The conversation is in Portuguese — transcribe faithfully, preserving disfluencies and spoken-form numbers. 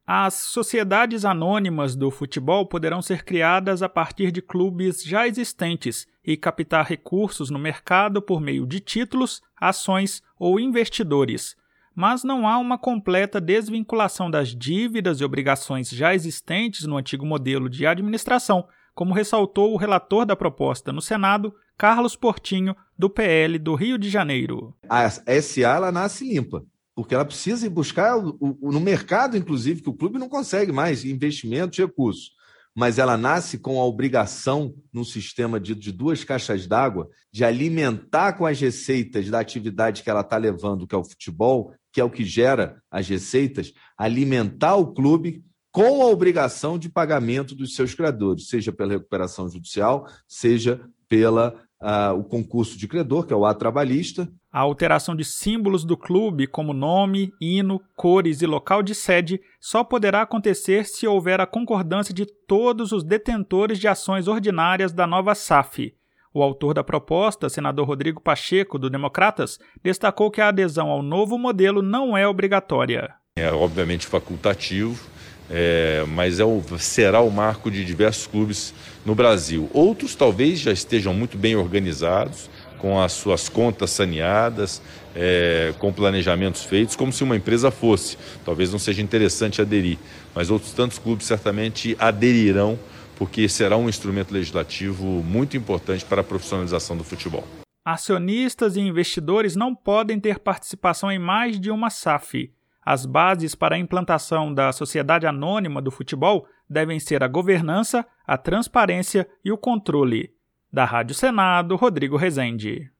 As sociedades anônimas do futebol poderão ser criadas a partir de clubes já existentes e captar recursos no mercado por meio de títulos, ações ou investidores. Mas não há uma completa desvinculação das dívidas e obrigações já existentes no antigo modelo de administração, como ressaltou o relator da proposta no Senado, Carlos Portinho, do P L do Rio de Janeiro. A S A ela nasce limpa, porque ela precisa ir buscar o, o, no mercado, inclusive, que o clube não consegue mais investimentos e recursos, mas ela nasce com a obrigação, num sistema de, de duas caixas d'água, de alimentar com as receitas da atividade que ela está levando, que é o futebol, que é o que gera as receitas, alimentar o clube com a obrigação de pagamento dos seus credores, seja pela recuperação judicial, seja pela uh, o concurso de credor, que é o ato trabalhista. A alteração de símbolos do clube, como nome, hino, cores e local de sede, só poderá acontecer se houver a concordância de todos os detentores de ações ordinárias da nova S A F. O autor da proposta, senador Rodrigo Pacheco, do Democratas, destacou que a adesão ao novo modelo não é obrigatória. É obviamente facultativo, é, mas é o, será o marco de diversos clubes no Brasil. Outros talvez já estejam muito bem organizados, com as suas contas saneadas, é, com planejamentos feitos, como se uma empresa fosse. Talvez não seja interessante aderir, mas outros tantos clubes certamente aderirão, porque será um instrumento legislativo muito importante para a profissionalização do futebol. Acionistas e investidores não podem ter participação em mais de uma S A F. As bases para a implantação da sociedade anônima do futebol devem ser a governança, a transparência e o controle. Da Rádio Senado, Rodrigo Rezende.